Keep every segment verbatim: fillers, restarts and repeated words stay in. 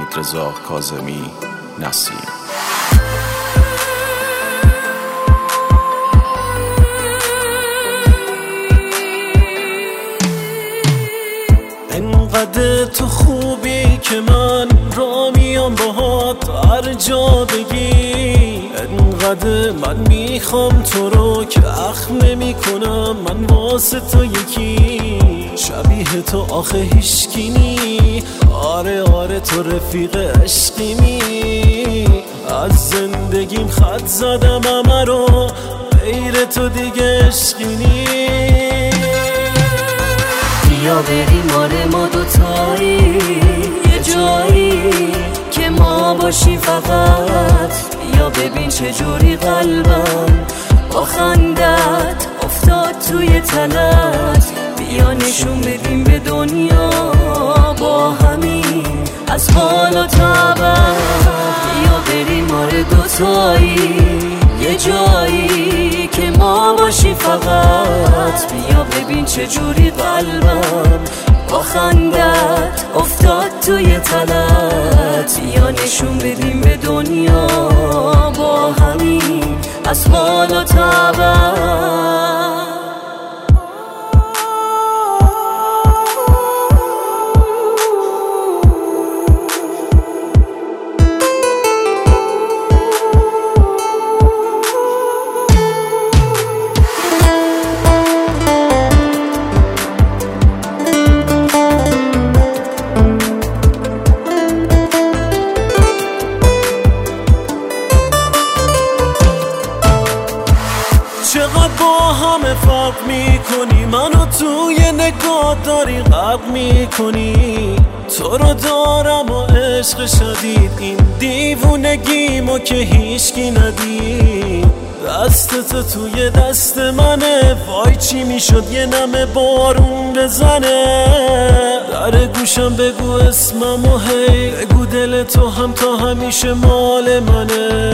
حمیدرضا کاظمی، نسیم. انقدر تو خوبی که من را میام باهات هر جا بگی، انقدر من میخوام تو رو که اخم نمی کنم من واسه تو یکی، شبیه تو آخه هیچکی نی، آره آره تو رفیق عشقیمی، از زندگیم خط زدم همه رو غیر تو دیگه عشقی نی. بیا بریم آره ما دوتایی یه جایی که ما باشیم فقط، بیا ببین چجوری قلبم با خندت افتاد توی تلت، بیا نشون بدیم به دنیا با همین از حال و طبع، بیا بریم آره دوتایی یه جایی که ما باشیم فقط، بیا ببین چجوری قلبم با خندت افتاد توی تلت، بیا نشون بدیم به دنیا با همین از حال و طبع. چقدر با همه فرق میکنی، منو توی نگاه داری غرق میکنی، تو رو دارم و عشق شدید این دیوونگیمو که هیچکی ندید، دستت توی دست منه، وای چی میشد یه نمه بارون بزنه، در گوشم بگو اسمم و هی بگو دل تو هم تا همیشه مال منه.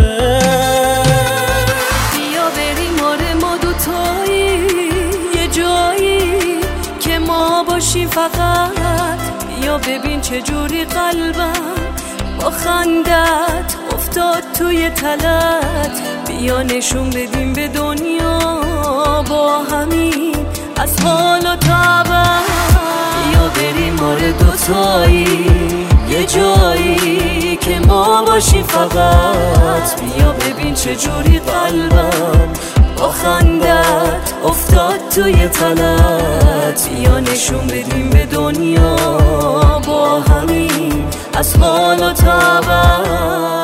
باشی فقط بیا ببین چجوری قلبم با خندت افتاد توی تلت، بیا نشون بدیم به دنیا با همین از حال و طبع، بیا بریم آره دوتایی یه جایی که ما باشی فقط، بیا ببین چجوری قلبم با خندت افتاد توی تلت، بیا نشون بدیم به دنیا با همین از حال و طبع.